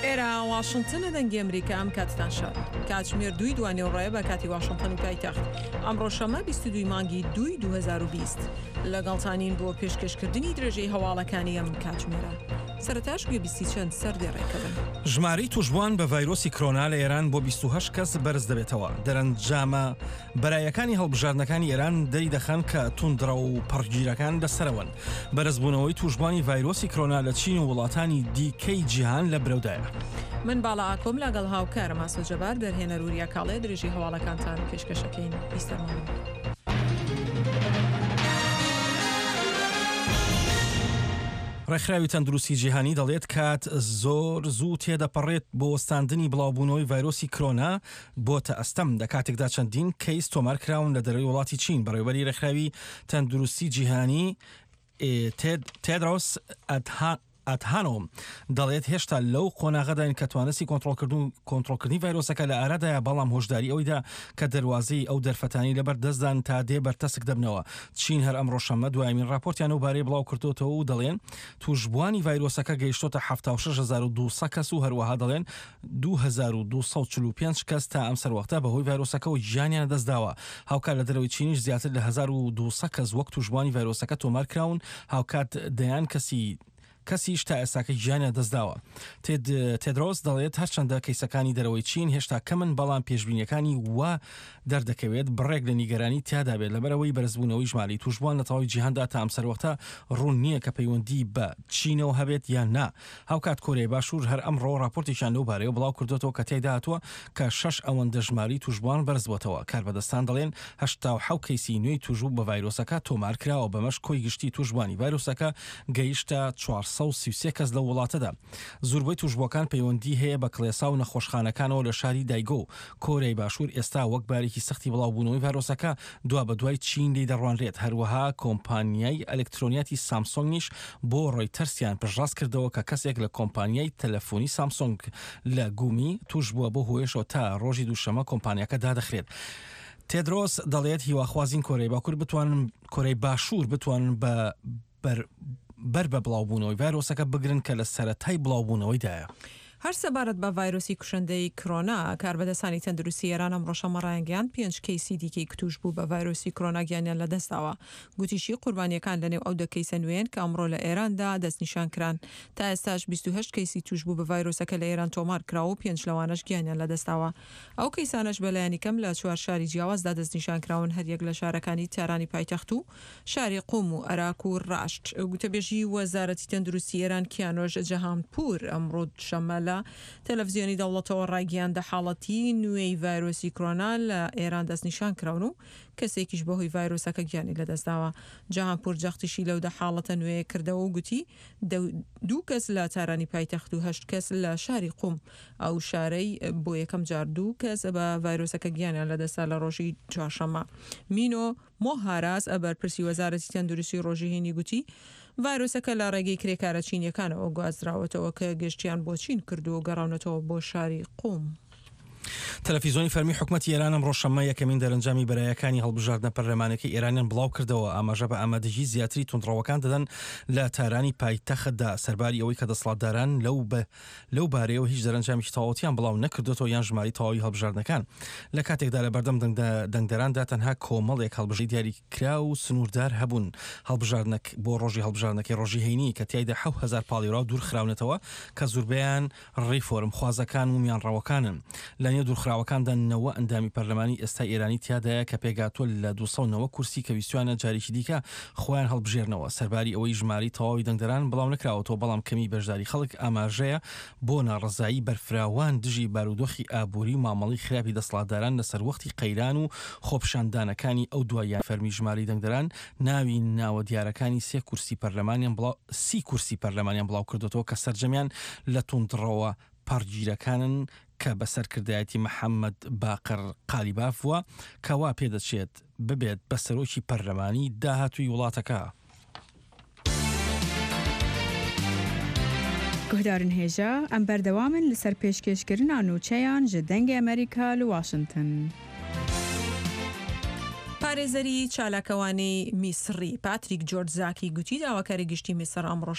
ئێرە واشنگتن لە دەنگی ئەمریکا ئەم کاتتان شار کاتژمێر 2 دوانێوڕێ بە کاتی واشنگتن و پایتەخت ئەمڕۆ شەمە 22 مانگی 2 2020 لەگەڵتانین بۆ پێشکەشکردنی درێژەی هەواڵەکانی ئەم کاتژمێرە. سەرەتاش گوێبیستی چەند سەردێڕێکەبن. ژماری توشبوان بە ڤایرۆسی کۆرۆنا لە ئێران بۆ 28 کەس بەرز دەبێتەوە. دەرەنجامە بەرایەکانی هەڵبژاردنەکانی ئێران دەری دەخەن کە توندڕە و پڕگیرەکان لەسەرەوەن. بەرزبوونەوەی توشبوانی ڤایرۆسی کۆرۆنا لە چین و وڵاتانی دیکەی جیهان لە برەودایە. من باڵا ئاکۆم لەگەڵ هاوکارم ئاسۆ جەبار دەرهێنەر و ریاکاڵێ درێژی هەواڵەکانتان پێشکەشەکەین. بیستەرمان. ڕێکخراوی تەندروستی جیهانی دەڵێت کات زۆر زوو تێدەپەڕێت بۆ وەستاندنی بڵاوبوونەوەی ڤایرۆسی کۆرۆنا بۆتە ئەستەم لە کاتێکدا چەندین کەیس تۆمارکراون لە دەرەوەی وڵاتی چین. بەڕێوەبەری ڕێکخراوی تەندروستی جیهانی تێدرۆس ئەدهانۆم دەڵێت هێشتا لەو قۆناغەداین کە توانستی کۆنتڕۆلکردنی ڤایرۆسەکە لە ئارادایە، بەڵام هۆشداری ئەویدا کە دەواازەی ئەو دەرفەتانی لەبەر دەستدان تا دێ بەرتەسک دەبنەوە. چین هەر ئەمڕۆ شەمە دوایمین راپۆرتیان و بارەی بڵاو کردوتەوە و دەڵێن توشبوانی ڤایرۆسەکە گەیشتۆتە 76200 کەس و هەروەها دەڵێن 2245 کەس تا ئەم سەروەختە بەهۆی ڤایرۆسەکە و ژیانیان دەستداوە. هاوکات لە دەرەوەی چینیش زیاتر لە 1200 کەس وەک توشبوانی ڤایرۆسەکە تۆمارکراون. هاوکات دەیان کەسیش تا ئێستاکە ژیانیان دەستداوە. تێدرۆس دەڵێت هەرچەندە کەیسەکانی دەرەوەی چین هێشتا کەمن، بەڵام پێشبینیەکانی وا دەردەکەوێت بڕێک لە نیگەرانی تیادا بێت لەبەرەوەی بەرزبوونەوەی ژماری توشبوان لە تەواوی جیهاندا تا ئەم سەروەختە ڕوون نییە کە پەیوەندی بە چینەوە هەبێت یان نا. هاوکات کۆرەی باشوور هەر ئەمڕۆ راپۆرتێکیان لەو بارەیە بڵاو کردوێتەوە کە تێیدا هاتووە کە 6 ئەوەندە ژماری توشبوان بەرز بووەتەوە. کاربەدەستان دەڵێن 87 کەیسی نوێی توشبوو بە ڤایرۆسەکە تۆمارکراوە. بەمەش کۆی گشتی توشبوانی ڤایرۆسەکە گەیشتە 433 کەس لە وڵاتەدا. زۆربەی توشبووەکان پەیوەندی هەیە بە کڵێسا و نەخۆشخانەکانەوە لە شاری دایگۆ. کۆرەی باشوور ئێستا وەک بارێکی سەختی بڵاوبوونەوەی ڤایرۆسەکە دوا بە دوای چین لی دەڕوانرێت. هەروەها کۆمپانیای ئەلکترۆنیاتی سامسۆنگیش بۆ ڕۆیتەرسیان پشتڕاست کردەوە کە کەسێک لە کۆمپانیای تەلەفۆنی سامسۆنگ لە گومی توش بووە بۆ هۆیشەوە تا ڕۆژی دووشەمە کۆمپانیاکە دادەخرێت. تێدرۆس دەڵێت هیواخوازین کۆرەی باشوور بتوانن بەر بە بڵاوبوونەوەی ڤایرۆسەکە بگرن کە لە سەرەتای بڵاوبوونەوەیدایە. هەر سەبارەت بە ڤایرۆسی کوشندەی کۆرۆنا، کاربەدەستانی تەندروستی ئێران ئەمڕۆ شەمە ڕایانگەیاند 5 کەیسی دیکەی کتوش بوو بە ڤایرۆسی کۆرۆنا گیانیان لەدەستاوە. گوتیشی قوربانیەکان لەنێو ئەو دە کەیسە نوێن کە ئەمڕۆ لە ئێراندا دەستنیشان کران. تا ئێستاش 28 کەیسی توش بوو بە ڤایرۆسەکە لە ئێران تۆمار کراوە و 5 لەوانەش گیانیان لەدەستاوە. ئەو کەیسانەش بەلایانی کەم لە 4 شاری جیاوازدا دەستنیشان کراون، هەریەک لە شارەکانی تارانی پایتەخت و شاری قوم و عێراق و ڕاشت. گوتەبێژی وەزارەتی تەندروستی ئێران کیانۆژ جەهانپوور ئەمڕۆ شەمە لە تەلەڤیزیۆنی دەوڵەتەوە ڕایگەیاندە حاڵەتی نوێی ڤایرۆسی کۆرۆنا لە ئێران دەستنیشان کراون و کەسێکیش بەهۆی ڤایرۆسەکە گیانی لەدەستداوە. جەهانپوور جەختیشی لەودە حاڵەتە نوێ کردەوە و گوتی 2 کەس لە تارانی پایتەخت و 8 کەس لە شاری قوم. ئەو شارەی بۆ یەکەم جار 2 کەس بە ڤایرۆسەکە گیانیان لەدەستا لە ڕۆژی چوارشەمە. مینۆ مۆهاراس ئەبەرپرسی وەزارەتی تەندروستی ڕۆژی هێنی گوتی ڤایرۆسەکە لە ڕێگەی کرێکارە چینیەکانەوە گوازراوەتەوە کە گەشتیان بۆ چین کردو و گەڕاونەتەوە بۆ شاری قوم. تەلەڤیزۆنی فەرمی حکومەتی ئێران ئەمڕۆ شەمە یەکەمین دەرەنجامی بەرایەکانی هەڵبژاردنە پەرلەمانەکەی ئێرانیان بڵاو کردەوە. ئاماژە بە ئامادەژی زیاتری توندڕەوەکان دەدەن لە تارانی پایتەختدا سەرباری ئەوەی کە دەسەڵاتداران لەو بارەیەوە هیچ دەرەنجامی تەواوەتیان بڵاو نەکردوێتەوە یان ژماری تەواوی هەڵبژاردنەکان. لە کاتێکدا لە بەردەم دەنگدەراندا تەنها کۆمەڵێک هەڵبژی دیاریکرا و سنووردار هەبوون. هەڵبژاردنەک بۆ ڕۆژی هەڵبژاردنەکەی ڕۆژی هەینی کە تیایدا 7000 پاڵیرا دوور خراونەتەوە کە زۆربیان ڕیفۆرم خوازەکان و میانڕەوەکانن. لە نێو دوورخراوەکاندا 90 ئەندامی پەرلەمانی ئێستا ئێرانی تیادایە کە پێگاتوە لە 290 کورسی کە ویستوانە جارێکی دیکە خۆیان هەڵبژێرنەوە. سەرباری ئەوەی ژماری تەواوی دەنگدەران بڵاو نەکراوەتەوە، بەڵام کەمی بەشداری خەڵک ئاماژەیە بۆ ناڕزایی بەرفراوان دژی بارودۆخی ئابووری و مامەڵی خراپی دەسەڵاتداران لەسەر وەختی قەیران و خۆپشاندانەکانی ئەو دوایان فەرمی ژماری دەنگدەران ناوی ناوە دیارەکانی 30 کورسی پەرلەمانیان بڵاو کردوەوە کە سەرجەمیان لە توندڕەوە پەرگیرەکانن کە بەسەرکردایەتی محەممەد باقر قالیبافوە کەوا پێدەچێت ببێت بە سەرۆکی پەرلەمانی داهاتووی وڵاتەکە. گۆدارن هێژە ئەم بەردەوامن لەسەر پێشکەشکردن ناونوچەیان ji دەنگی ئەمریکا لە واشنگتن. پارێزەری چالاکەوانی میسری پاتریک جۆرجزاکی گوتی داواکاری گشتی میسر ئەمڕۆ